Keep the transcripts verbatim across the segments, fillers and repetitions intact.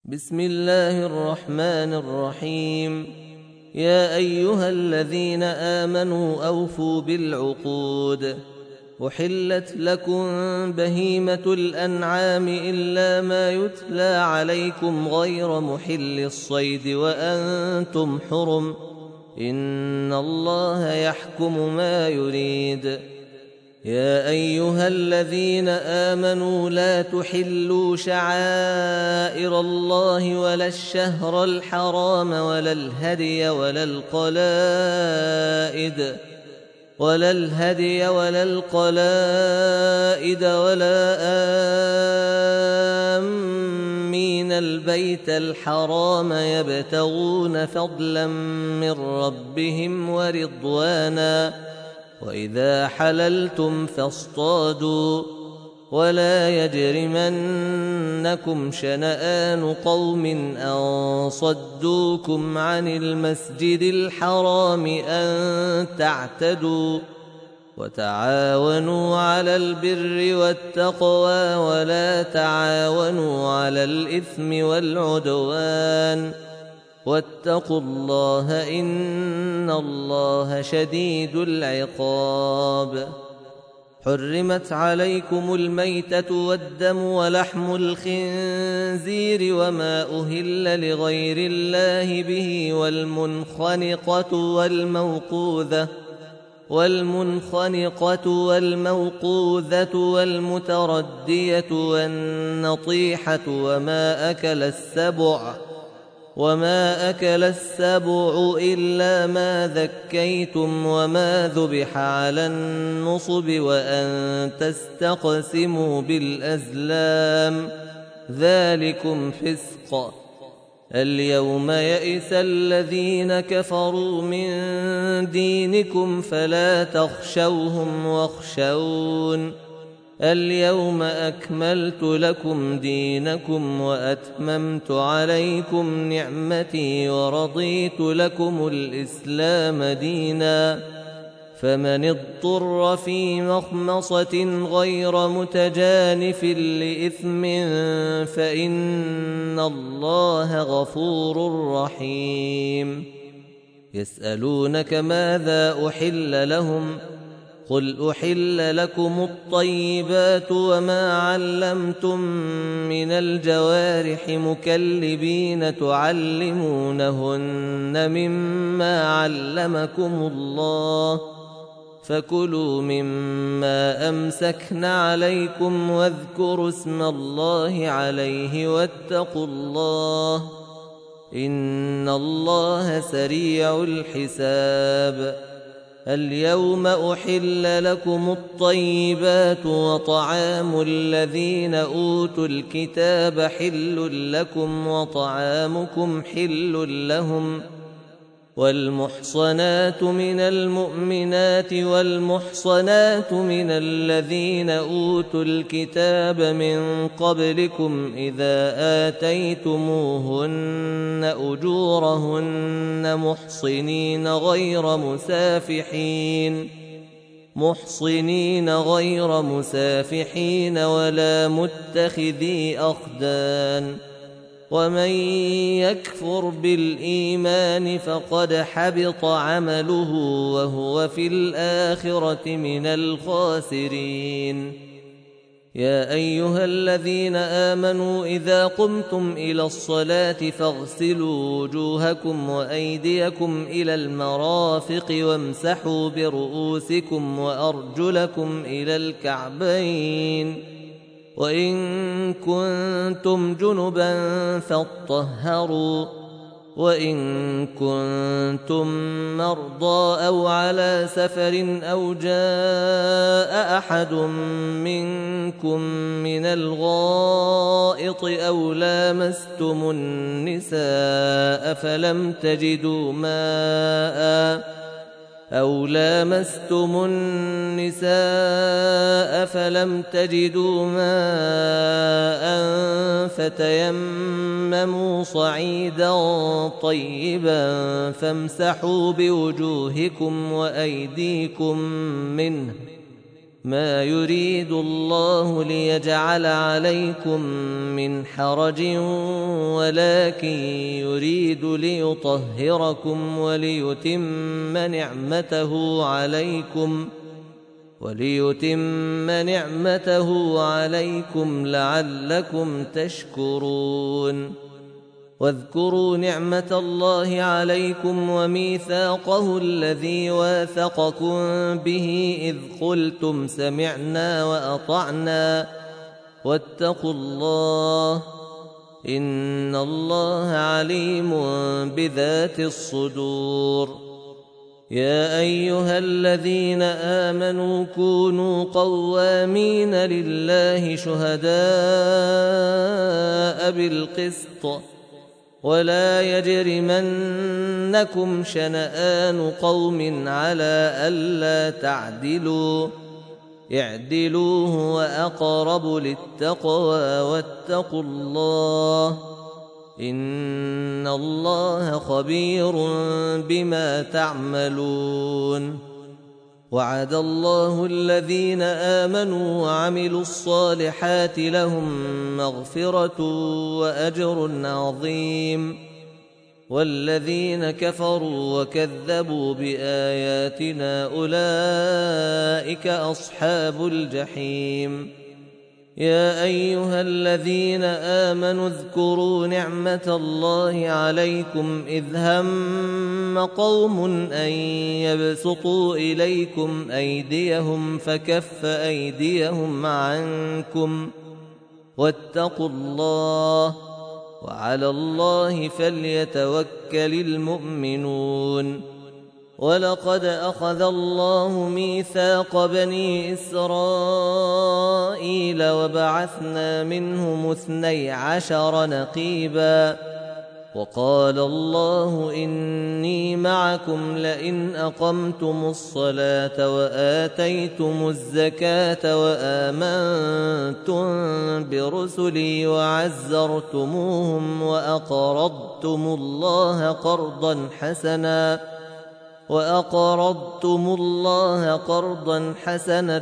بسم الله الرحمن الرحيم. يا أيها الذين آمنوا أوفوا بالعقود. أحلت لكم بهيمة الأنعام إلا ما يتلى عليكم غير محل الصيد وأنتم حرم، إن الله يحكم ما يريد. يا أيها الذين آمنوا لا تحلوا شعائر الله ولا الشهر الحرام ولا الهدي ولا القلائد ولا الهدي ولا القلائد ولا آمين البيت الحرام يبتغون فضلا من ربهم ورضوانا، وإذا حللتم فاصطادوا، ولا يجرمنكم شنآن قوم أن صدوكم عن المسجد الحرام أن تعتدوا، وتعاونوا على البر والتقوى ولا تعاونوا على الإثم والعدوان، واتقوا الله إن الله شديد العقاب. حرمت عليكم الميتة والدم ولحم الخنزير وما أهل لغير الله به والمنخنقة والموقوذة والمنخنقة والموقوذة والمتردية والنطيحة وما أكل السبع وما أكل السبع إلا ما ذكيتم وما ذبح على النصب وأن تستقسموا بالأزلام، ذلكم فسق. اليوم يئس الذين كفروا من دينكم فلا تخشوهم واخشون. اليوم أكملت لكم دينكم وأتممت عليكم نعمتي ورضيت لكم الإسلام دينا، فمن اضطر في مخمصة غير متجانف لإثم فإن الله غفور رحيم. يسألونك ماذا أحل لهم؟ قل أحل لكم الطيبات وما علمتم من الجوارح مكلبين تعلمونهن مما علمكم الله، فكلوا مما أمسكن عليكم واذكروا اسم الله عليه واتقوا الله إن الله سريع الحساب. اليوم أحل لكم الطيبات وطعام الذين أوتوا الكتاب حل لكم وطعامكم حل لهم، والمحصنات من المؤمنات والمحصنات من الذين أوتوا الكتاب من قبلكم إذا آتيتموهن أجورهن محصنين غير مسافحين محصنين غير مسافحين ولا متخذي أخدان، ومن يكفر بالإيمان فقد حبط عمله وهو في الآخرة من الخاسرين. يا أيها الذين آمنوا إذا قمتم إلى الصلاة فاغسلوا وجوهكم وأيديكم إلى المرافق وامسحوا برؤوسكم وأرجلكم إلى الكعبين، وإن كنتم جنبا فاطهروا، وإن كنتم مرضى أو على سفر أو جاء أحد منكم من الغائط أو لامستم النساء فلم تجدوا ماء أو لامستم النساء فلم تجدوا ماء فتيمموا صعيدا طيبا فامسحوا بوجوهكم وأيديكم منه ما يريد الله ليجعل عليكم من حرج ولكن يريد ليطهركم وليتم نعمته عليكم وليتم نعمته عليكم لعلكم تشكرون واذكروا نعمة الله عليكم وميثاقه الذي واثقكم به إذ قلتم سمعنا وأطعنا واتقوا الله إن الله عليم بذات الصدور يا أيها الذين آمنوا كونوا قوامين لله شهداء بالقسط ولا يجرمنكم شنآن قوم على ألا تعدلوا اعدلوا هو أقرب للتقوى واتقوا الله إن الله خبير بما تعملون وعد الله الذين آمنوا وعملوا الصالحات لهم مغفرة وأجر عظيم والذين كفروا وكذبوا بآياتنا أولئك أصحاب الجحيم يا أيها الذين آمنوا اذكروا نعمة الله عليكم إذ هم قوم أن يبسطوا إليكم أيديهم فكف أيديهم عنكم واتقوا الله وعلى الله فليتوكل المؤمنون ولقد أخذ الله ميثاق بني إسرائيل وبعثنا منهم اثني عشر نقيبا وقال الله إني معكم لئن أقمتم الصلاة وآتيتم الزكاة وآمنتم برسلي وعزرتموهم وأقرضتم الله قرضا حسنا وأقرضتم الله قرضا حسنا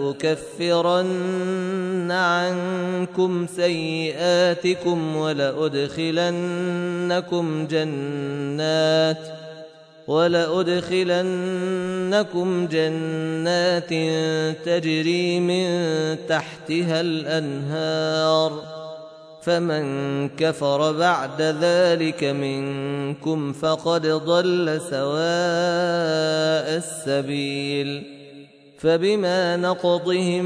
لأكفرن عنكم سيئاتكم ولأدخلنكم جنات ولأدخلنكم جنات تجري من تحتها الأنهار فمن كفر بعد ذلك منكم فقد ضل سواء السبيل فبما نقضهم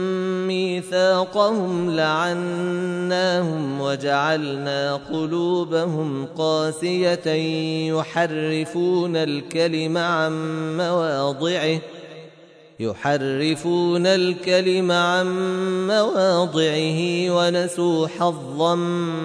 ميثاقهم لعناهم وجعلنا قلوبهم قاسية يحرفون الكلم عن مواضعه يحرفون الكلم عن مواضعه ونسوا حظا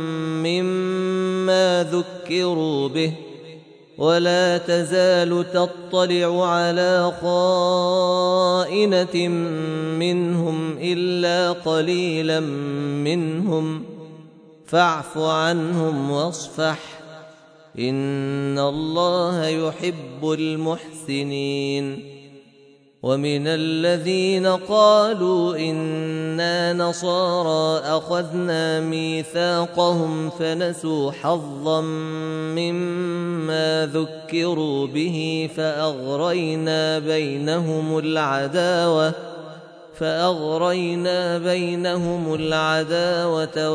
مما ذكروا به ولا تزال تطلع على خائنة منهم إلا قليلا منهم فاعف عنهم واصفح إن الله يحب المحسنين ومن الذين قالوا إنا نصارى أخذنا ميثاقهم فنسوا حظا مما ذكروا به فأغرينا بينهم العداوة فأغرينا بينهم العداوة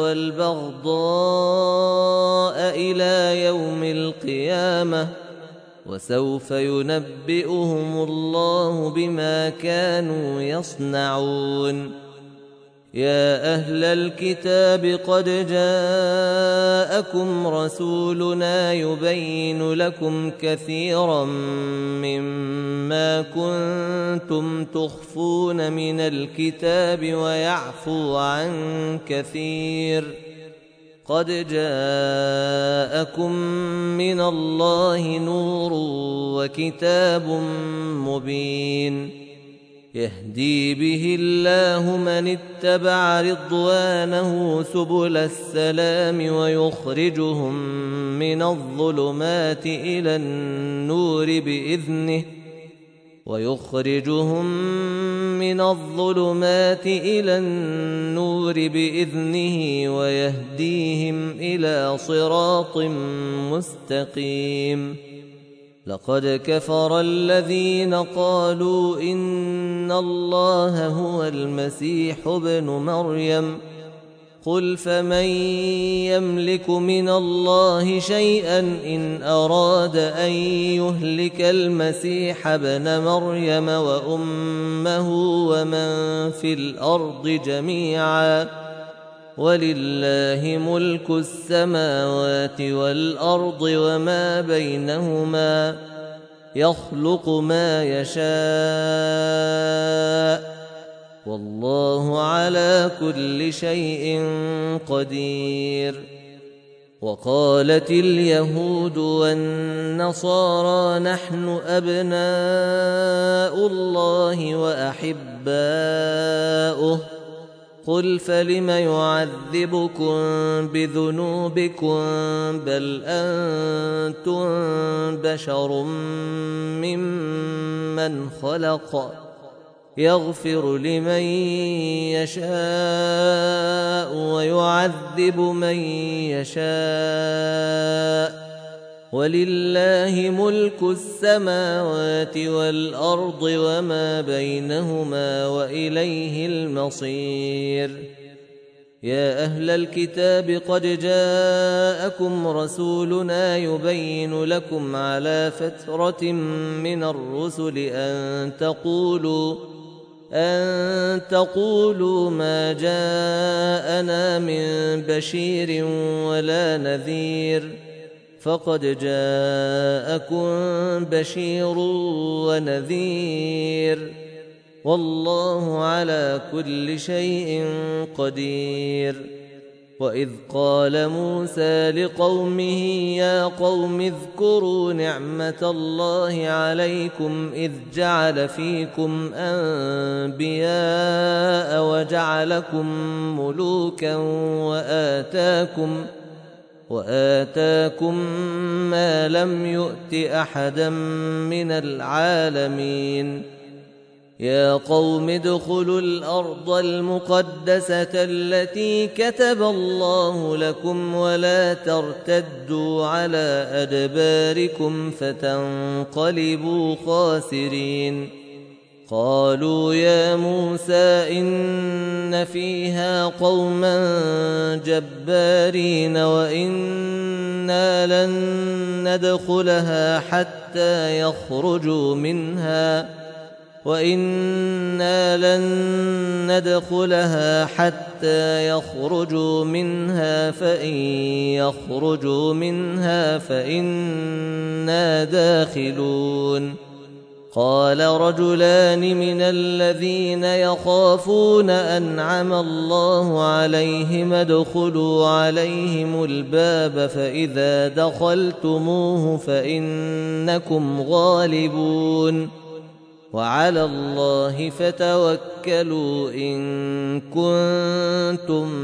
والبغضاء إلى يوم القيامة وسوف ينبئهم الله بما كانوا يصنعون يا أهل الكتاب قد جاءكم رسولنا يبين لكم كثيرا مما كنتم تخفون من الكتاب ويعفو عن كثير قد جاءكم من الله نور وكتاب مبين يهدي به الله من اتبع رضوانه سبل السلام ويخرجهم من الظلمات إلى النور بإذنه ويخرجهم من الظلمات إلى النور بإذنه ويهديهم إلى صراط مستقيم. لقد كفر الذين قالوا إن الله هو المسيح ابن مريم قل فمن يملك من الله شيئا إن أراد أن يهلك المسيح ابن مريم وأمه ومن في الأرض جميعا ولله ملك السماوات والأرض وما بينهما يخلق ما يشاء والله على كل شيء قدير. وقالت اليهود والنصارى نحن أبناء الله وأحباؤه قل فلم يعذبكم بذنوبكم بل أنتم بشر ممن خلق يغفر لمن يشاء ويعذب من يشاء ولله ملك السماوات والأرض وما بينهما وإليه المصير. يا أهل الكتاب قد جاءكم رسولنا يبين لكم على فترة من الرسل أن تقولوا أن تقولوا ما جاءنا من بشير ولا نذير فقد جاءكم بشير ونذير والله على كل شيء قدير. وإذ قال موسى لقومه يا قوم اذكروا نعمة الله عليكم إذ جعل فيكم أنبياء وجعلكم ملوكا وآتاكم وآتاكم ما لم يؤت أحدا من العالمين. يا قوم ادخلوا الأرض المقدسة التي كتب الله لكم ولا ترتدوا على أدباركم فتنقلبوا خاسرين. قالوا يا موسى إن فيها قوما جبارين وإنا لن ندخلها حتى يخرجوا منها وإنا لن ندخلها حتى يخرجوا منها فإن يخرجوا منها فإنا داخلون. قال رجلان من الذين يخافون أنعم الله عليهم ادخلوا عليهم الباب فإذا دخلتموه فإنكم غالبون وعلى الله فتوكلوا إن كنتم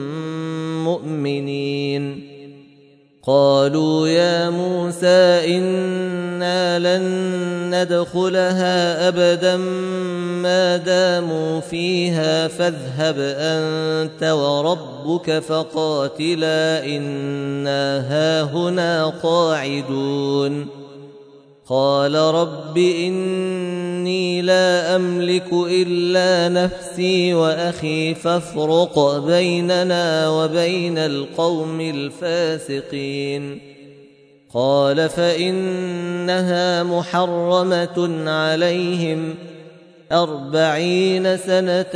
مؤمنين. قالوا يا موسى إنا لن ندخلها أبدا ما داموا فيها فاذهب أنت وربك فقاتلا إنا هاهنا قاعدون. قال رب إني لا أملك إلا نفسي وأخي فافرق بيننا وبين القوم الفاسقين. قال فإنها محرمة عليهم أربعين سنة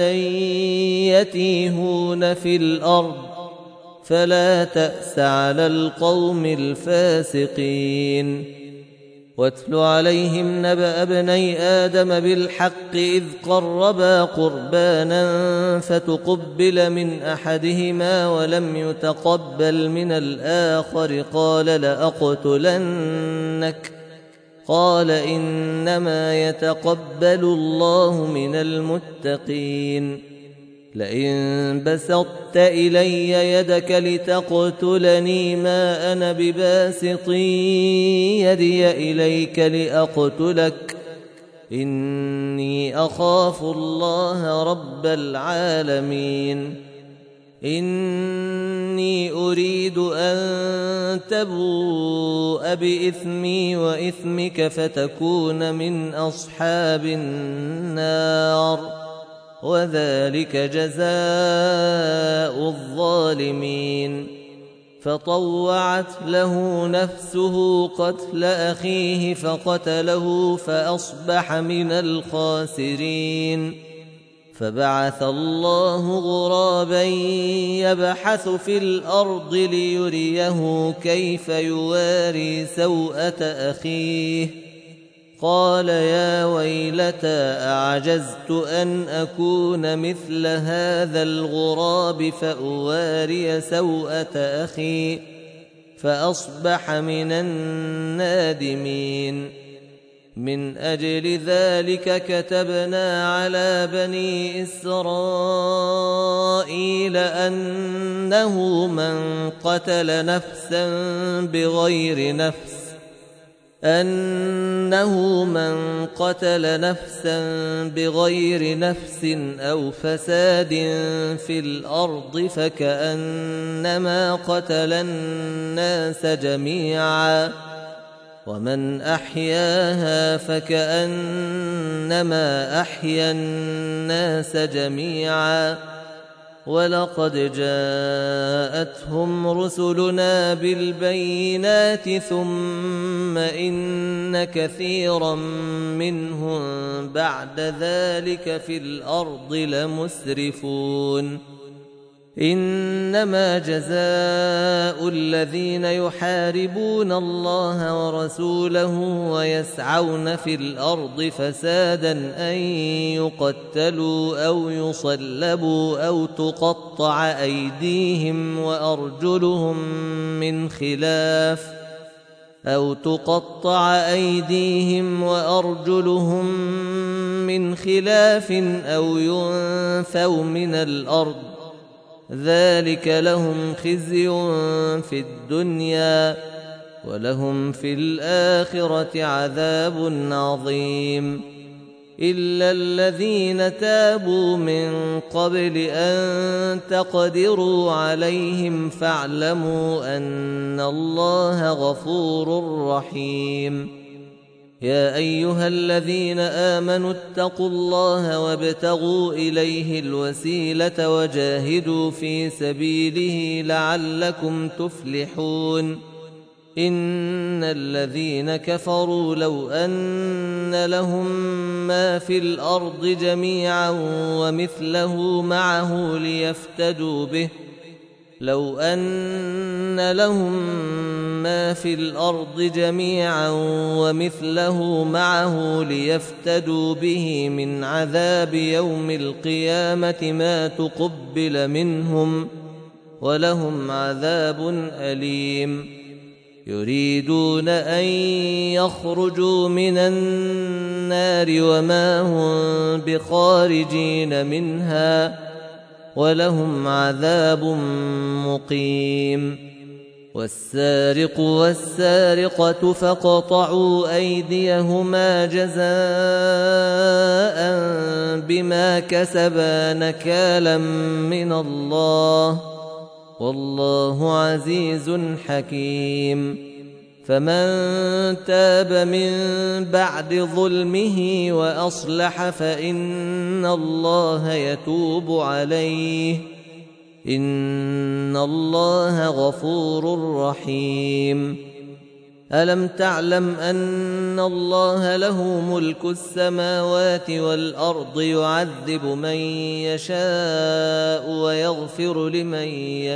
يتيهون في الأرض فلا تأس على القوم الفاسقين. واتل عليهم نبأ ابني آدم بالحق إذ قربا قربانا فتقبل من أحدهما ولم يتقبل من الآخر قال لأقتلنك قال إنما يتقبل الله من المتقين. لئن بسطت إلي يدك لتقتلني ما أنا بباسط يدي إليك لأقتلك إني أخاف الله رب العالمين إني أريد أن تبوء بإثمي وإثمك فتكون من أصحاب النار وذلك جزاء الظالمين فطوعت له نفسه قتل أخيه فقتله فأصبح من الخاسرين فبعث الله غرابا يبحث في الأرض ليريه كيف يواري سوءة أخيه قال يا ويلتى أعجزت أن أكون مثل هذا الغراب فأواري سوءة أخي فأصبح من النادمين من أجل ذلك كتبنا على بني إسرائيل أنه من قتل نفسا بغير نفس أنه من قتل نفسا بغير نفس أو فساد في الأرض فكأنما قتل الناس جميعا ومن أحياها فكأنما أحيا الناس جميعا ولقد جاءتهم رسلنا بالبينات ثم إن كثيرا منهم بعد ذلك في الأرض لمسرفون إنما جزاء الذين يحاربون الله ورسوله ويسعون في الأرض فسادا أن يقتلوا أو يصلبوا أو تقطع أيديهم وأرجلهم من خلاف أو تقطع أيديهم وأرجلهم من خلاف أو ينفوا من الأرض ذلك لهم خزي في الدنيا ولهم في الآخرة عذاب عظيم إلا الذين تابوا من قبل أن تقدروا عليهم فاعلموا أن الله غفور رحيم يا أيها الذين آمنوا اتقوا الله وابتغوا إليه الوسيلة وجاهدوا في سبيله لعلكم تفلحون إن الذين كفروا لو أن لهم ما في الأرض جميعا ومثله معه ليفتدوا به لو أن لهم ما في الأرض جميعا ومثله معه ليفتدوا به من عذاب يوم القيامة ما تقبل منهم ولهم عذاب أليم يريدون أن يخرجوا من النار وما هم بخارجين منها ولهم عذاب مقيم والسارق والسارقة فاقطعوا أيديهما جزاء بما كسبا نكالا من الله والله عزيز حكيم فمن تاب من بعد ظلمه وأصلح فإن الله يتوب عليه إن الله غفور رحيم ألم تعلم أن الله له ملك السماوات والأرض يعذب من يشاء ويغفر لمن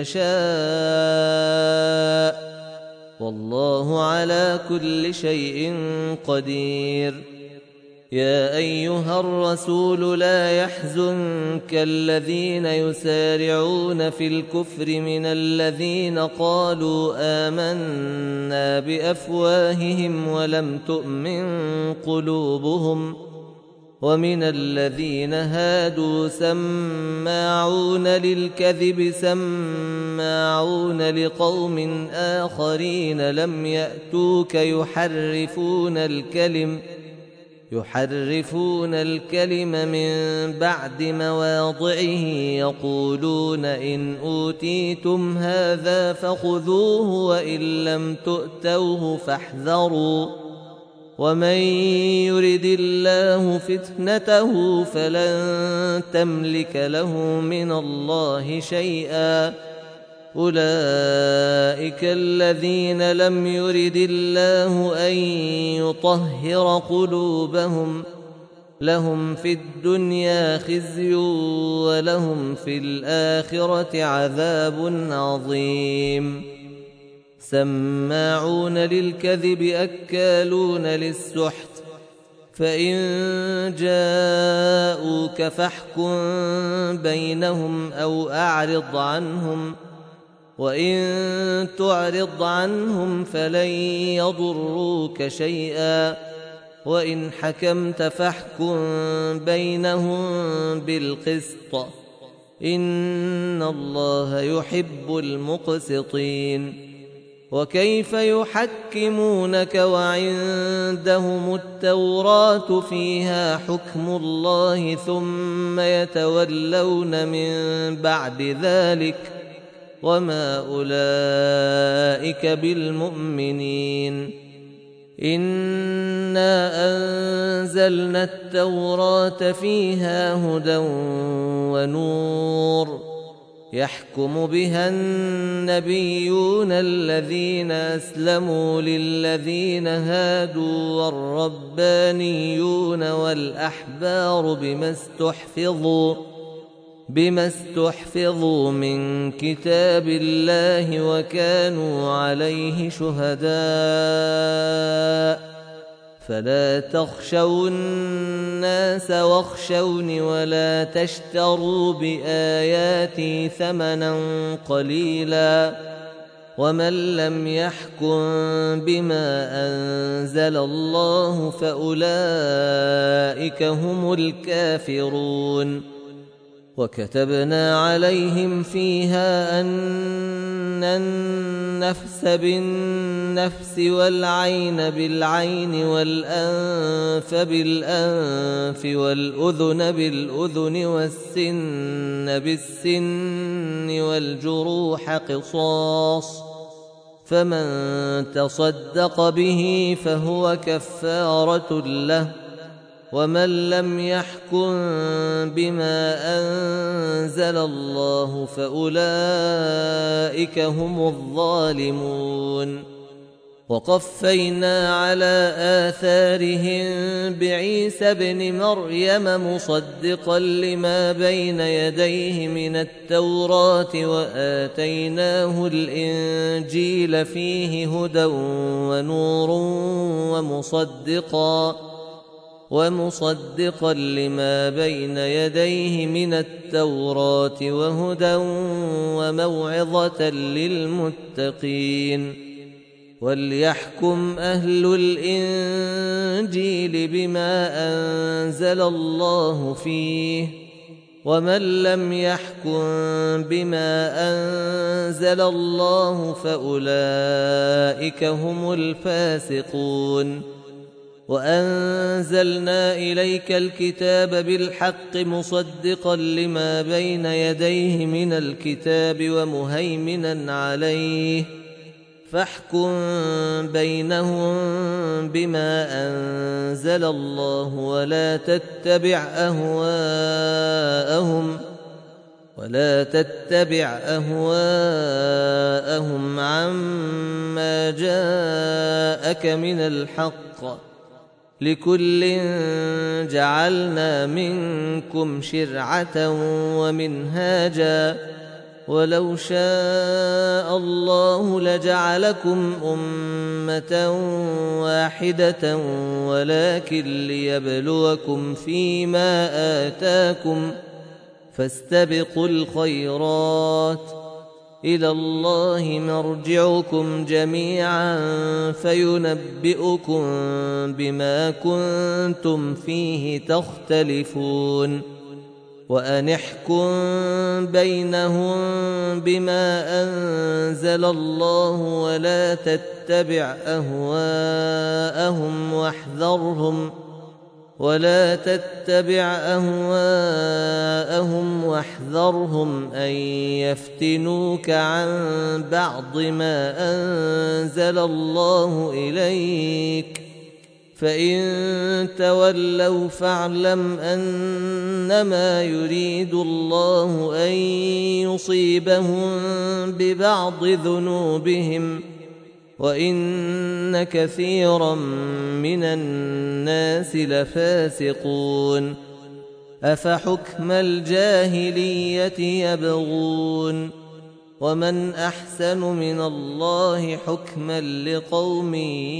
يشاء والله على كل شيء قدير يا أيها الرسول لا يحزنك الذين يسارعون في الكفر من الذين قالوا آمنا بأفواههم ولم تؤمن قلوبهم ومن الذين هادوا سماعون للكذب سماعون لقوم آخرين لم يأتوك يحرفون الكلم يحرفون الكلم من بعد مواضعه يقولون إن أوتيتم هذا فخذوه وإن لم تؤتوه فاحذروا ومن يرد الله فتنته فلن تملك له من الله شيئا أولئك الذين لم يرد الله أن يطهر قلوبهم لهم في الدنيا خزي ولهم في الآخرة عذاب عظيم سماعون للكذب أكالون للسحت فإن جاءوك فاحكم بينهم أو أعرض عنهم وإن تعرض عنهم فلن يضروك شيئا وإن حكمت فاحكم بينهم بالقسط إن الله يحب المقسطين وكيف يحكمونك وعندهم التوراة فيها حكم الله ثم يتولون من بعد ذلك وما أولئك بالمؤمنين إنا أنزلنا التوراة فيها هدى ونور يحكم بها النبيون الذين أسلموا للذين هادوا والربانيون والأحبار بما استحفظوا بما استحفظوا من كتاب الله وكانوا عليه شهداء فلا تخشوا الناس واخشوني ولا تشتروا بآياتي ثمنا قليلا ومن لم يحكم بما أنزل الله فأولئك هم الكافرون وكتبنا عليهم فيها أن النفس بالنفس والعين بالعين والأنف بالأنف والأذن بالأذن والسن بالسن والجروح قصاص فمن تصدق به فهو كفارة له ومن لم يحكم بما أنزل الله فأولئك هم الظالمون وقفينا على آثارهم بعيسى ابن مريم مصدقا لما بين يديه من التوراة وآتيناه الإنجيل فيه هدى ونور ومصدقا ومصدقا لما بين يديه من التوراة وهدى وموعظة للمتقين وليحكم أهل الإنجيل بما أنزل الله فيه ومن لم يحكم بما أنزل الله فأولئك هم الفاسقون وأنزلنا إليك الكتاب بالحق مصدقا لما بين يديه من الكتاب ومهيمنا عليه فاحكم بينهم بما أنزل الله ولا تتبع أهواءهم ولا تتبع أهواءهم عما جاءك من الحق لكل جعلنا منكم شرعة ومنهاجا ولو شاء الله لجعلكم أمة واحدة ولكن ليبلوكم فيما آتاكم فاستبقوا الخيرات إلى الله مرجعكم جميعا فينبئكم بما كنتم فيه تختلفون وأن احكم بينهم بما أنزل الله ولا تتبع أهواءهم واحذرهم ولا تتبع أهواءهم واحذرهم أن يفتنوك عن بعض ما أنزل الله إليك، فإن تولوا فاعلم أنما يريد الله أن يصيبهم ببعض ذنوبهم، وإن كثيرا من الناس لفاسقون. أفحكم الجاهلية يبغون ومن أحسن من الله حكما لقوم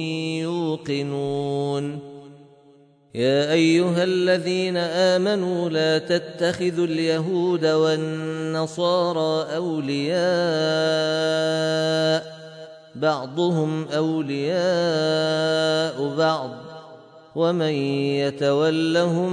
يوقنون. يا أيها الذين آمنوا لا تتخذوا اليهود والنصارى أولياء بعضهم أولياء بعض ومن يتولهم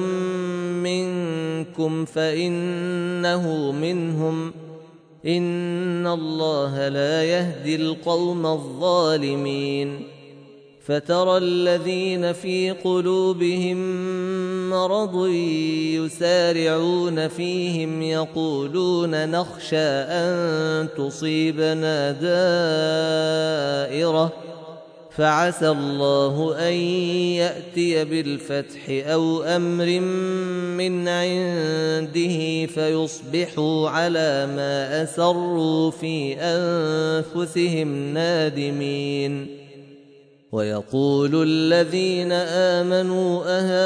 منكم فإنه منهم، إن الله لا يهدي القوم الظالمين. فترى الذين في قلوبهم مرض يسارعون فيهم يقولون نخشى أن تصيبنا دائرة فعسى الله أن يأتي بالفتح أو أمر من عنده فيصبحوا على ما أسروا في أنفسهم نادمين. ويقول الذين آمنوا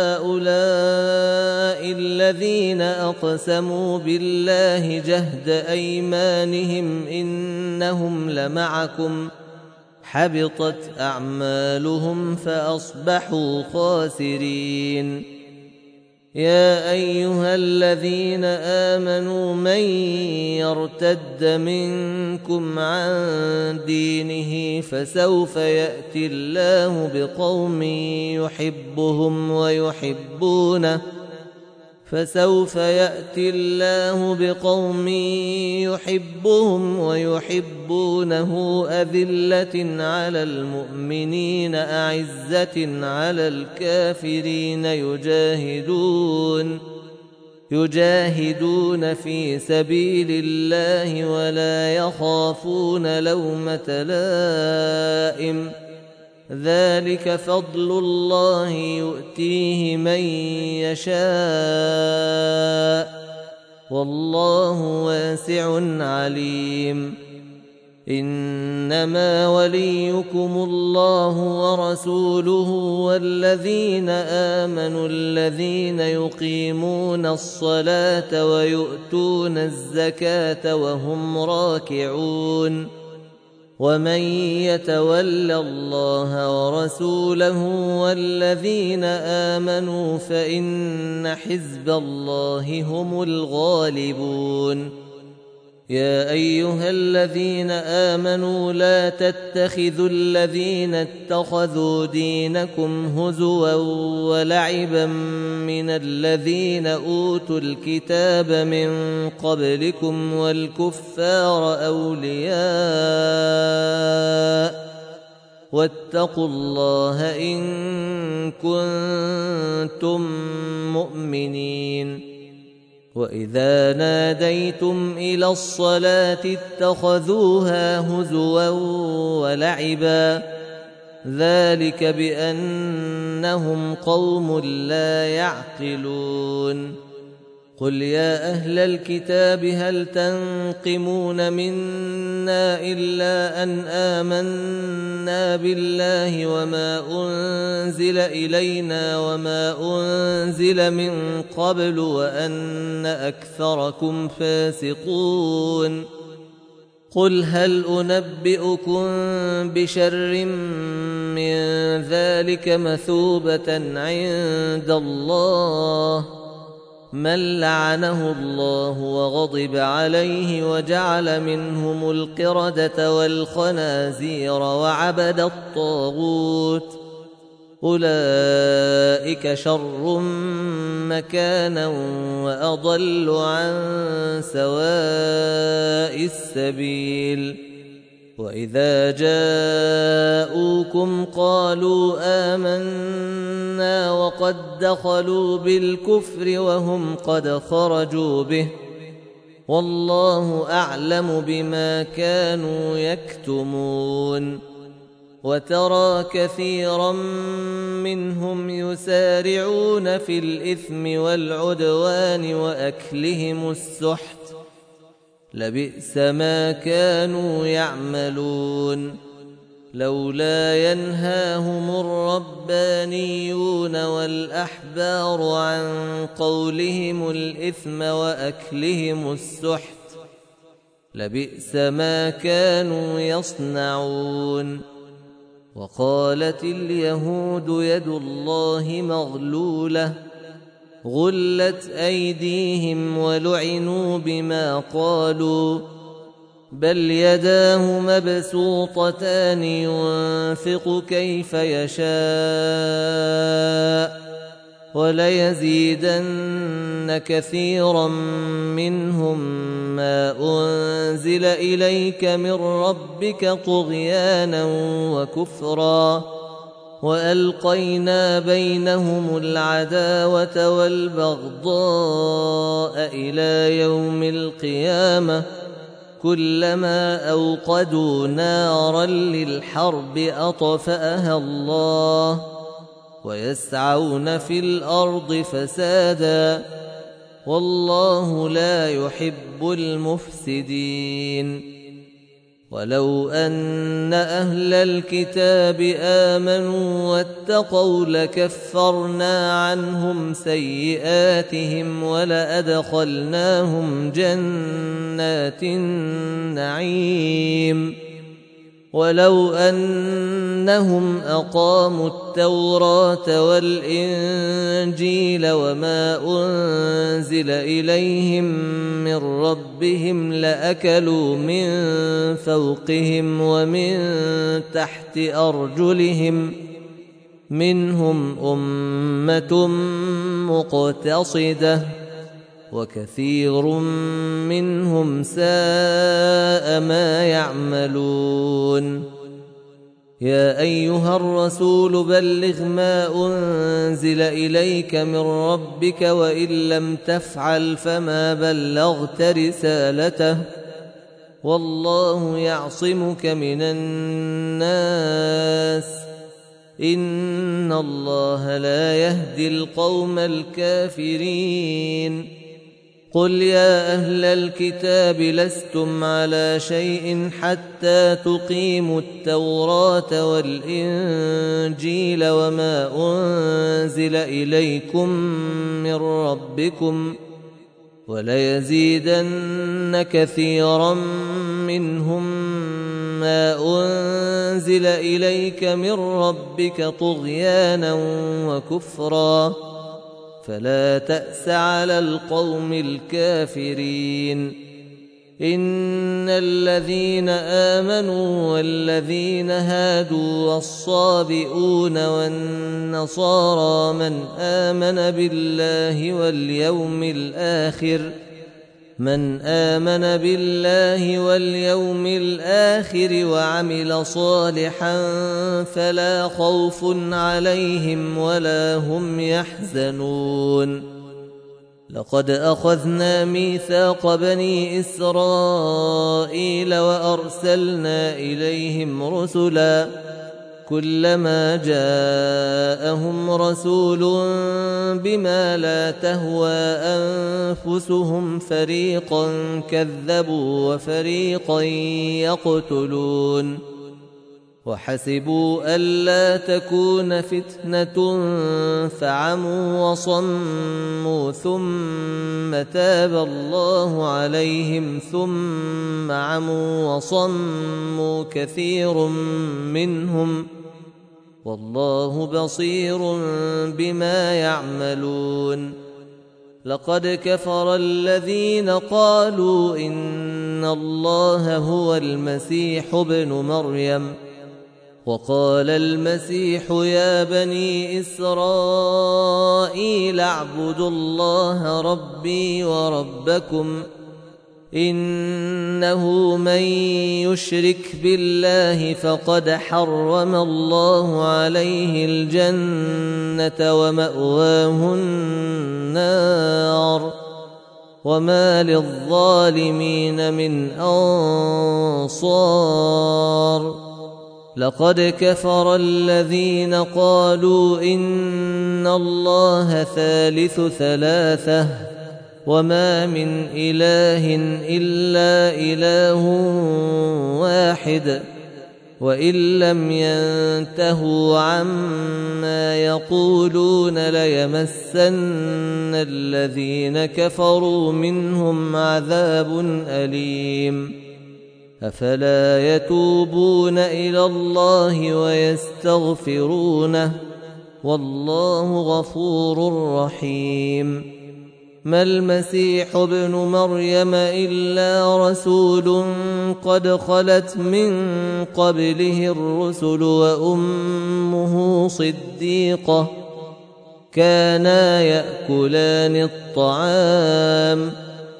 أهؤلاء الذين أقسموا بالله جهد أيمانهم إنهم لمعكم حبطت أعمالهم فأصبحوا خاسرين. يا أيها الذين آمنوا من يرتد منكم عن دينه فسوف يأتي الله بقوم يحبهم ويحبونه فسوف يأتي الله بقوم يحبهم ويحبونه أذلة على المؤمنين أعزة على الكافرين يجاهدون يجاهدون في سبيل الله ولا يخافون لومة لائم، ذلك فضل الله يؤتيه من يشاء والله واسع عليم. إنما وليكم الله ورسوله والذين آمنوا الذين يقيمون الصلاة ويؤتون الزكاة وهم راكعون. ومن يتول الله ورسوله والذين آمنوا فإن حزب الله هم الغالبون. يا أيها الذين آمنوا لا تتخذوا الذين اتخذوا دينكم هزوا ولعبا من الذين أوتوا الكتاب من قبلكم والكفار أولياء واتقوا الله إن كنتم مؤمنين. وإذا ناديتم إلى الصلاة اتخذوها هزوا ولعبا، ذلك بأنهم قوم لا يعقلون. قل يا أهل الكتاب هل تنقمون منا إلا أن آمنا بالله وما أنزل إلينا وما أنزل من قبل وأن أكثركم فاسقون. قل هل أنبئكم بشر من ذلك مثوبة عند الله من لعنه الله وغضب عليه وجعل منهم القردة والخنازير وعبد الطاغوت أولئك شر مكانا وأضل عن سواء السبيل. وإذا جاءوكم قالوا آمنا الحسنى وقد دخلوا بالكفر وهم قد خرجوا به والله أعلم بما كانوا يكتمون وترى كثيرا منهم يسارعون في الإثم والعدوان وأكلهم السحت لبئس ما كانوا يعملون لولا ينهاهم الربانيون والأحبار عن قولهم الإثم وأكلهم السحت لبئس ما كانوا يصنعون وقالت اليهود يد الله مغلولة غلت أيديهم ولعنوا بما قالوا بل يداه مبسوطتان ينفق كيف يشاء وليزيدن كثيرا منهم ما أنزل إليك من ربك طغيانا وكفرا وألقينا بينهم العداوة والبغضاء إلى يوم القيامة كلما أوقدوا نارا للحرب أطفأها الله ويسعون في الأرض فسادا والله لا يحب المفسدين ولو أن أهل الكتاب آمنوا واتقوا لكفرنا عنهم سيئاتهم ولأدخلناهم جنات النعيم ولو أنهم أقاموا التوراة والإنجيل وما أنزل إليهم من ربهم لأكلوا من فوقهم ومن تحت أرجلهم منهم أمة مقتصدة وكثير منهم ساء ما يعملون يا أيها الرسول بلغ ما أنزل إليك من ربك وإن لم تفعل فما بلغت رسالته والله يعصمك من الناس إن الله لا يهدي القوم الكافرين قل يا أهل الكتاب لستم على شيء حتى تقيموا التوراة والإنجيل وما أنزل إليكم من ربكم وليزيدن كثيرا منهم ما أنزل إليك من ربك طغيانا وكفرا فلا تأس على القوم الكافرين إن الذين آمنوا والذين هادوا والصابئون والنصارى من آمن بالله واليوم الآخر من آمن بالله واليوم الآخر وعمل صالحا فلا خوف عليهم ولا هم يحزنون لقد أخذنا ميثاق بني إسرائيل وأرسلنا إليهم رسلا كلما جاءهم رسول بما لا تهوى أنفسهم فريقا كذبوا وفريقا يقتلون وحسبوا ألا تكون فتنة فعموا وصموا ثم تاب الله عليهم ثم عموا وصموا كثير منهم والله بصير بما يعملون لقد كفر الذين قالوا إن الله هو المسيح ابن مريم وقال المسيح يا بني إسرائيل اعبدوا الله ربي وربكم إنه من يشرك بالله فقد حرم الله عليه الجنة ومأواه النار وما للظالمين من أنصار لقد كفر الذين قالوا إن الله ثالث ثلاثة وما من إله إلا إله واحد وإن لم ينتهوا عما يقولون ليمسن الذين كفروا منهم عذاب أليم أفلا يتوبون إلى الله ويستغفرونه والله غفور رحيم ما المسيح ابن مريم إلا رسول قد خلت من قبله الرسل وأمه صديقة كانا يأكلان الطعام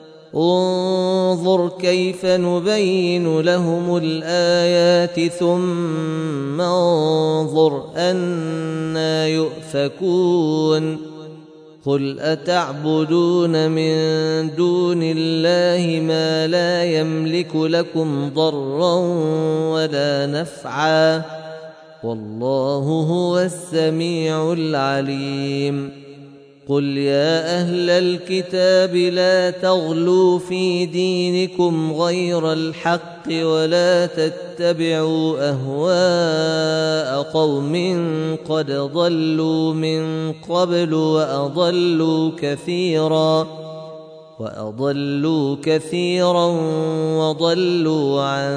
انظر كيف نبين لهم الآيات ثم انظر أنى يؤفكون قل أتعبدون من دون الله ما لا يملك لكم ضرا ولا نفعا والله هو السميع العليم قل يا أهل الكتاب لا تغلوا في دينكم غير الحق ولا تتبعوا أهواء قوم قد ضلوا من قبل وأضلوا كثيرا وأضلوا كثيرا وضلوا عن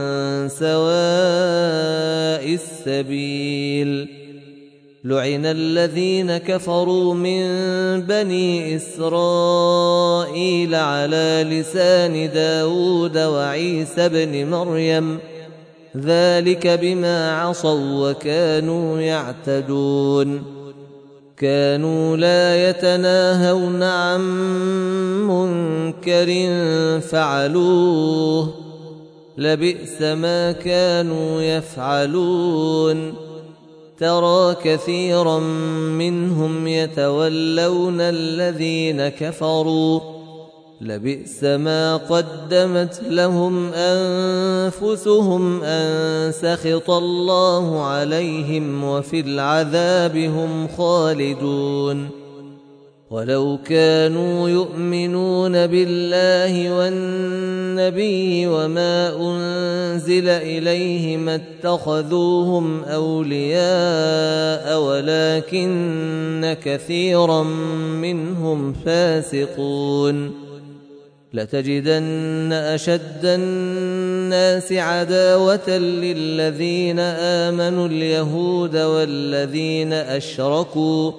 سواء السبيل لعن الذين كفروا من بني إسرائيل على لسان داود وعيسى بن مريم ذلك بما عصوا وكانوا يعتدون كانوا لا يتناهون عن منكر فعلوه لبئس ما كانوا يفعلون ترى كثيرا منهم يتولون الذين كفروا لبئس ما قدمت لهم أنفسهم أن سخط الله عليهم وفي العذاب هم خالدون ولو كانوا يؤمنون بالله والنبي وما أنزل إليه ما اتخذوهم أولياء ولكن كثيرا منهم فاسقون لتجدن أشد الناس عداوة للذين آمنوا اليهود والذين أشركوا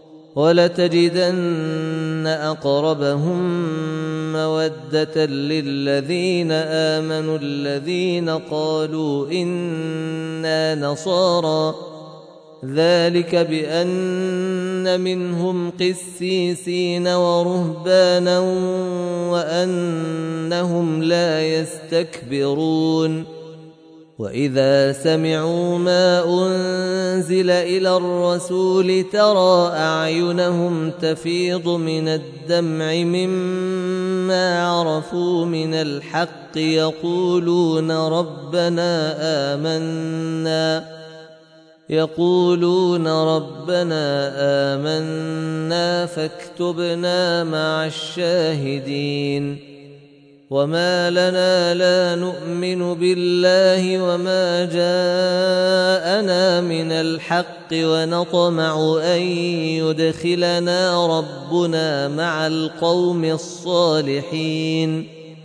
ولتجدن أقربهم مودة للذين آمنوا الذين قالوا إنا نصارى ذلك بأن منهم قسيسين ورهبانا وأنهم لا يستكبرون وإذا سمعوا ما أنزل إلى الرسول ترى أعينهم تفيض من الدمع مما عرفوا من الحق يقولون ربنا آمنا يقولون ربنا آمنا فاكتبنا مع الشاهدين وما لنا لا نؤمن بالله وما جاءنا من الحق ونطمع أن يدخلنا ربنا مع القوم الصالحين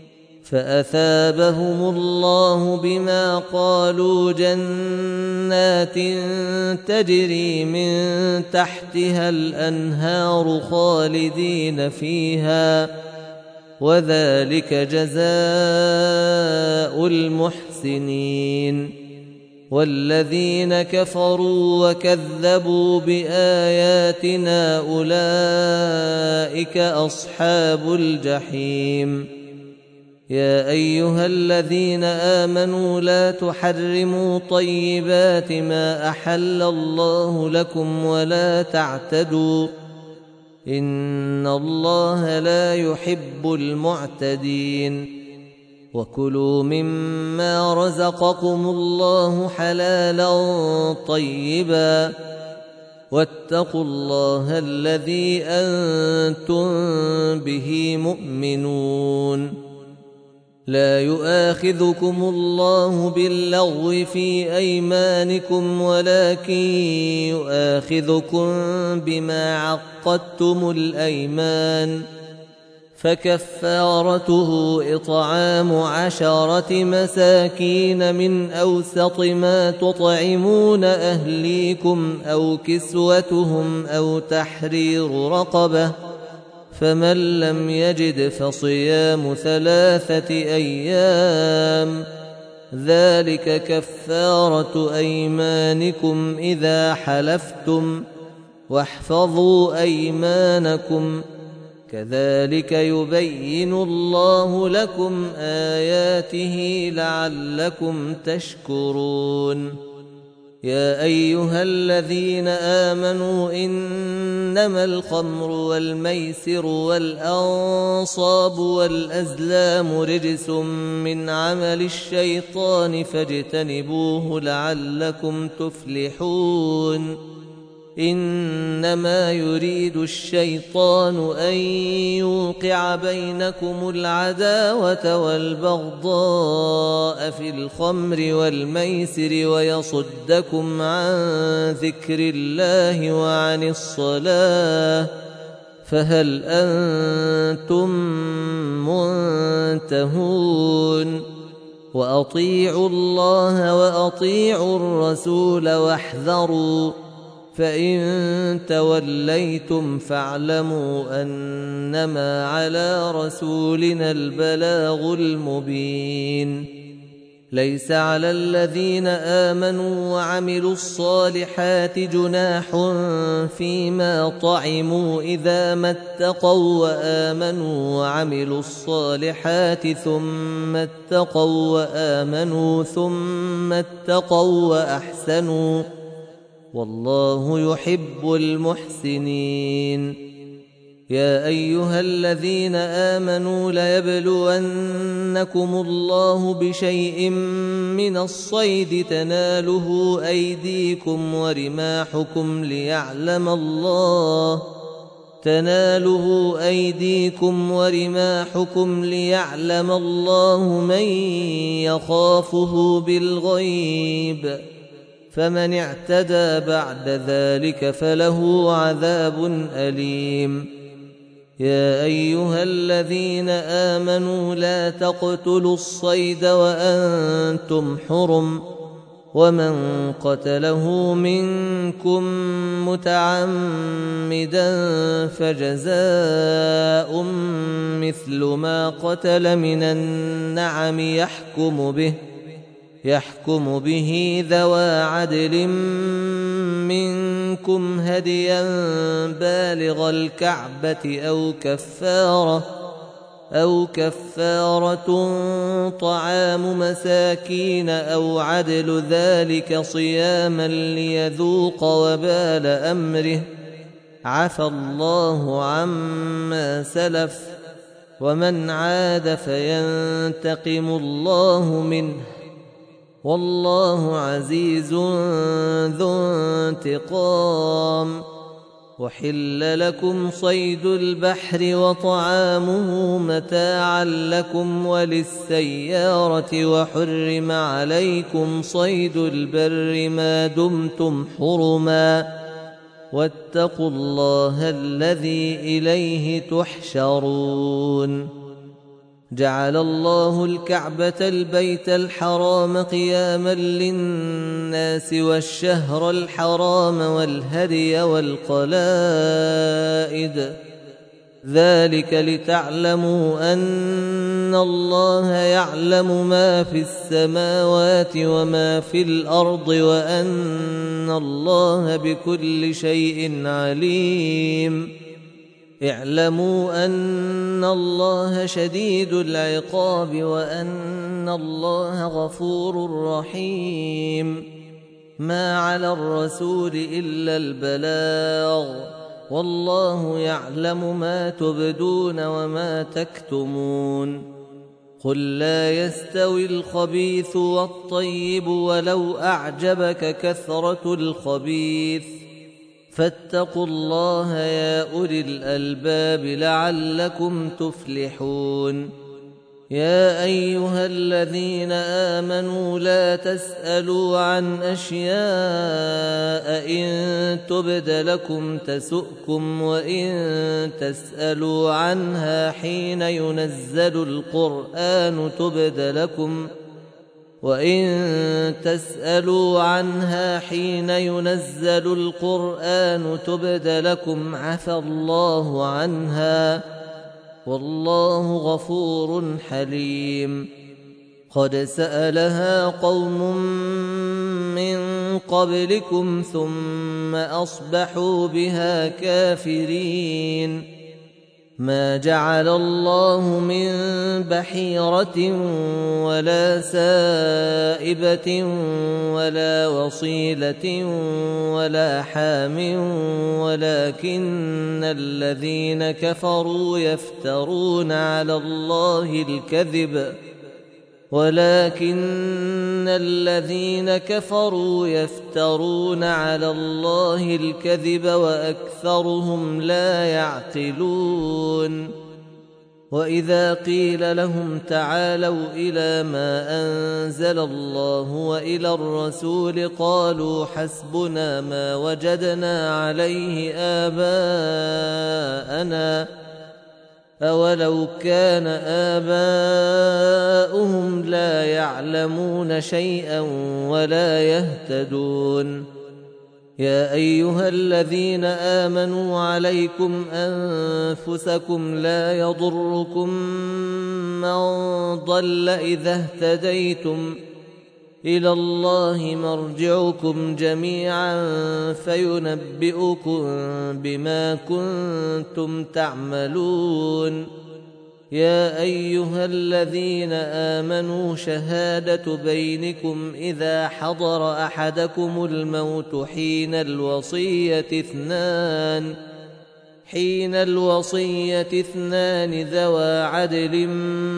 فأثابهم الله بما قالوا جنات تجري من تحتها الأنهار خالدين فيها وذلك جزاء المحسنين والذين كفروا وكذبوا بآياتنا أولئك أصحاب الجحيم يا أيها الذين آمنوا لا تحرموا طيبات ما أحل الله لكم ولا تعتدوا إن الله لا يحب المعتدين وكلوا مما رزقكم الله حلالا طيبا واتقوا الله الذي أنتم به مؤمنون لا يؤاخذكم الله باللغو في أيمانكم ولكن يؤاخذكم بما عقدتم الأيمان فكفارته إطعام عشرة مساكين من أوسط ما تطعمون أهليكم أو كسوتهم أو تحرير رقبة فمن لم يجد فصيام ثلاثة أيام ذلك كفارة أيمانكم إذا حلفتم واحفظوا أيمانكم كذلك يبين الله لكم آياته لعلكم تشكرون يا أيها الذين آمنوا إنما الخمر والميسر والأنصاب والأزلام رجس من عمل الشيطان فاجتنبوه لعلكم تفلحون إنما يريد الشيطان أن يوقع بينكم العداوة والبغضاء في الخمر والميسر ويصدكم عن ذكر الله وعن الصلاة فهل أنتم منتهون وأطيعوا الله وأطيعوا الرسول واحذروا فإن توليتم فاعلموا أنما على رسولنا البلاغ المبين ليس على الذين آمنوا وعملوا الصالحات جناح فيما طعموا إذا ما اتقوا وآمنوا وعملوا الصالحات ثم اتقوا وآمنوا ثم اتقوا وأحسنوا والله يحب المحسنين يا أيها الذين آمنوا ليبلونكم الله بشيء من الصيد تناله أيديكم ورماحكم ليعلم الله تناله أيديكم ورماحكم ليعلم الله من يخافه بالغيب فمن اعتدى بعد ذلك فله عذاب أليم يا أيها الذين آمنوا لا تقتلوا الصيد وأنتم حرم ومن قتله منكم متعمدا فجزاء مثل ما قتل من النعم يحكم به يحكم به ذوى عدل منكم هديا بالغ الكعبة أو كفارة أو كفارة طعام مساكين أو عدل ذلك صياما ليذوق وبال أمره عفى الله عما سلف ومن عاد فينتقم الله منه والله عزيز ذو انتقام وحل لكم صيد البحر وطعامه متاعا لكم وللسيارة وحرم عليكم صيد البر ما دمتم حرما واتقوا الله الذي إليه تحشرون جعل الله الكعبة البيت الحرام قياما للناس والشهر الحرام والهدي والقلائد ذلك لتعلموا أن الله يعلم ما في السماوات وما في الأرض وأن الله بكل شيء عليم اعلموا أن الله شديد العقاب وأن الله غفور رحيم. ما على الرسول إلا البلاغ، والله يعلم ما تبدون وما تكتمون. قل لا يستوي الخبيث والطيب ولو أعجبك كثرة الخبيث، فاتقوا الله يا أولي الألباب لعلكم تفلحون. يا أيها الذين آمنوا لا تسألوا عن أشياء إن تبد لكم تسؤكم، وإن تسألوا عنها حين ينزل القرآن تبد لكم وإن تسألوا عنها حين ينزل القرآن تبد لكم عفى الله عنها، والله غفور حليم. قد سألها قوم من قبلكم ثم أصبحوا بها كافرين. ما جعل الله من بحيرة ولا سائبة ولا وصيلة ولا حام، ولكن الذين كفروا يفترون على الله الكذب ولكن الذين كفروا يفترون على الله الكذب وأكثرهم لا يعقلون. وإذا قيل لهم تعالوا إلى ما أنزل الله وإلى الرسول قالوا حسبنا ما وجدنا عليه آباءنا، أولو كان آباؤهم لا يعلمون شيئا ولا يهتدون. يا أيها الذين آمنوا عليكم أنفسكم لا يضركم من ضل إذا اهتديتم، إلى الله مرجعكم جميعا فينبئكم بما كنتم تعملون. يا أيها الذين آمنوا شهادة بينكم إذا حضر أحدكم الموت حين الوصية اثنان حين الوصية اثنان ذوى عدل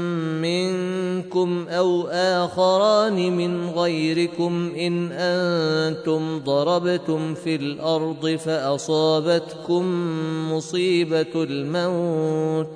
منكم أو آخران من غيركم إن أنتم ضربتم في الأرض فأصابتكم مصيبة الموت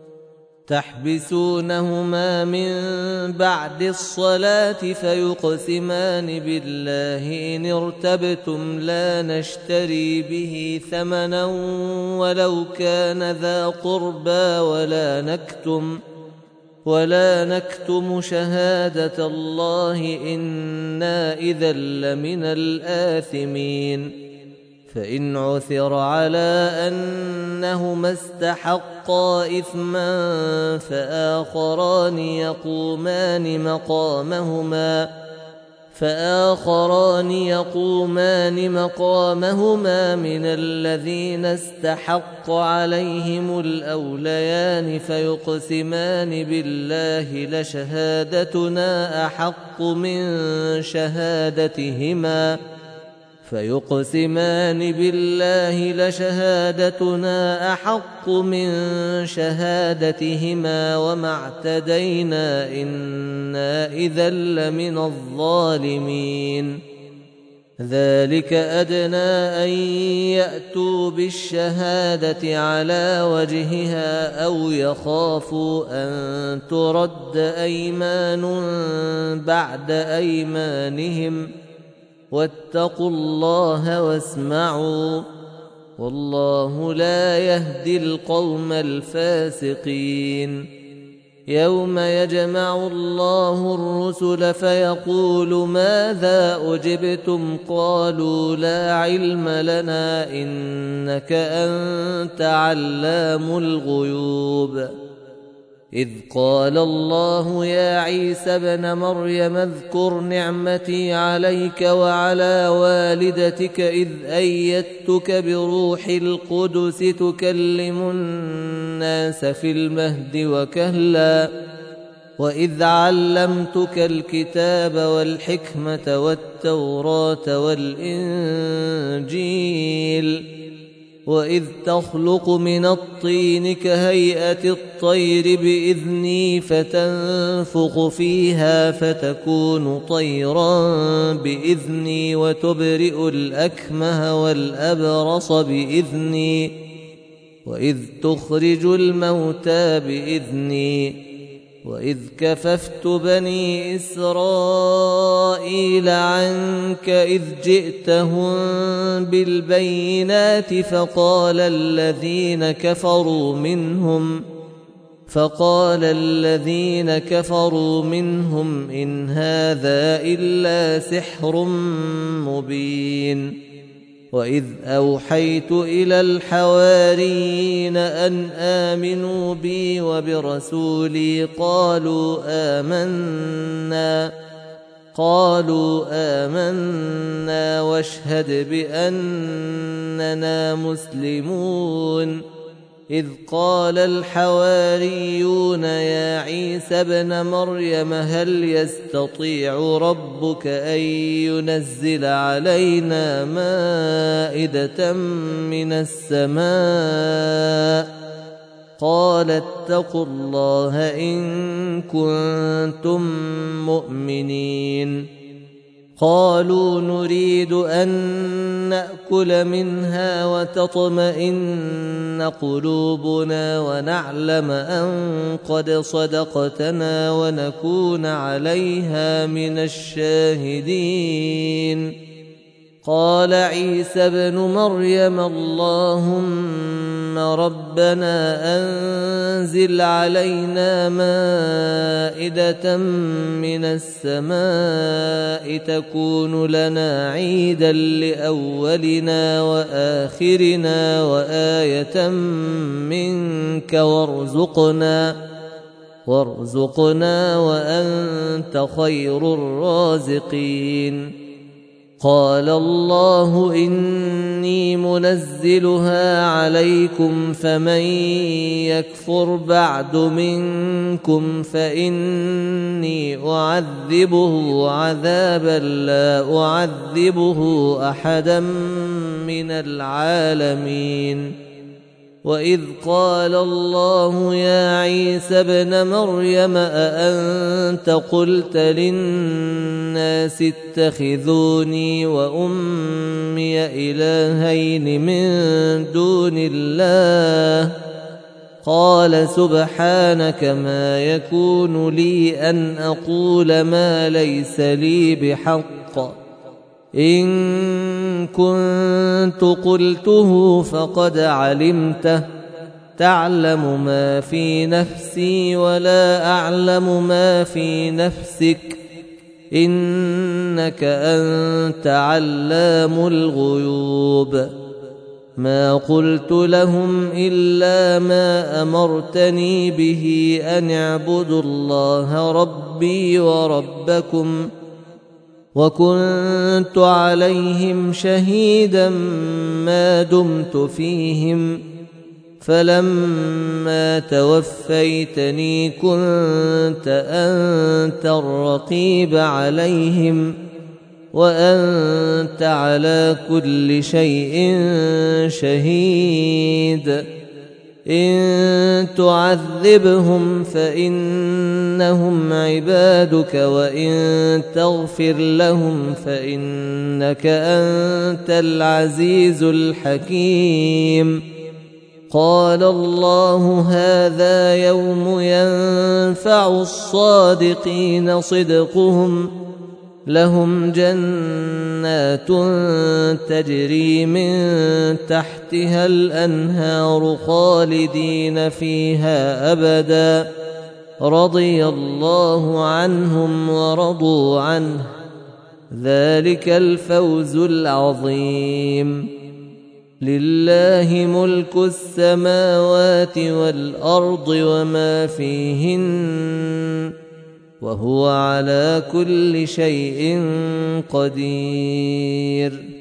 تحبسونهما من بعد الصلاة فيقسمان بالله إن ارتبتم لا نشتري به ثمنا ولو كان ذا قربى ولا نكتم ولا نكتم شهادة الله إنا إذا لمن الآثمين. فإن عثر على أنهما استحقا إثما فآخران يقومان مقامهما فآخران يقومان مقامهما من الذين استحق عليهم الأوليان فيقسمان بالله لشهادتنا أحق من شهادتهما فيقسمان بالله لشهادتنا أحق من شهادتهما وما اعتدينا إنا إذا لمن الظالمين. ذلك أدنى أن يأتوا بالشهادة على وجهها أو يخافوا أن ترد أيمان بعد أيمانهم واتقوا الله واسمعوا والله لا يهدي القوم الفاسقين. يوم يجمع الله الرسل فيقول ماذا أجبتم قالوا لا علم لنا إنك أنت علام الغيوب. إذ قال الله يا عيسى ابن مريم اذكر نعمتي عليك وعلى والدتك إذ أيدتك بروح القدس تكلم الناس في المهد وكهلا وإذ علمتك الكتاب والحكمة والتوراة والإنجيل وإذ تخلق من الطين كهيئة الطير بإذني فتنفخ فيها فتكون طيرا بإذني وتبرئ الأكمه والأبرص بإذني وإذ تخرج الموتى بإذني وإذ كففت بني إسرائيل عنك إذ جئتهم بالبينات فقال الذين كفروا منهم فقال الذين كفروا منهم إن هذا إلا سحر مبين وإذ أوحيت إلى الحواريين أن آمنوا بي وبرسولي قالوا آمنا قالوا آمنا واشهد بأننا مسلمون إذ قال الحواريون يا عيسى ابن مريم هل يستطيع ربك أن ينزل علينا مائدة من السماء قال اتقوا الله إن كنتم مؤمنين قالوا نريد أن نأكل منها وتطمئن قلوبنا ونعلم أن قد صدقتنا ونكون عليها من الشاهدين قال عيسى ابن مريم اللهم ربنا أنزل علينا مائدة من السماء تكون لنا عيدا لأولنا وآخرنا وآية منك وارزقنا وارزقنا وأنت خير الرازقين قال الله إني منزلها عليكم فمن يكفر بعد منكم فإني أعذبه عذابا لا أعذبه أحدا من العالمين وإذ قال الله يا عيسى ابن مريم أأنت قلت للناس اتخذوني وأمي إلهين من دون الله قال سبحانك ما يكون لي أن أقول ما ليس لي بحق إن كنت قلته فقد علمته تعلم ما في نفسي ولا أعلم ما في نفسك إنك أنت علام الغيوب ما قلت لهم إلا ما أمرتني به أن اعبدوا الله ربي وربكم وكنت عليهم شهيدا ما دمت فيهم فلما توفيتني كنت أنت الرقيب عليهم وأنت على كل شيء شهيد إن تعذبهم فإنهم عبادك وإن تغفر لهم فإنك أنت العزيز الحكيم قال الله هذا يوم ينفع الصادقين صدقهم لهم جنات تجري من تحتها الأنهار خالدين فيها أبدا رضي الله عنهم ورضوا عنه ذلك الفوز العظيم لله ملك السماوات والأرض وما فيهن وهو على كل شيء قدير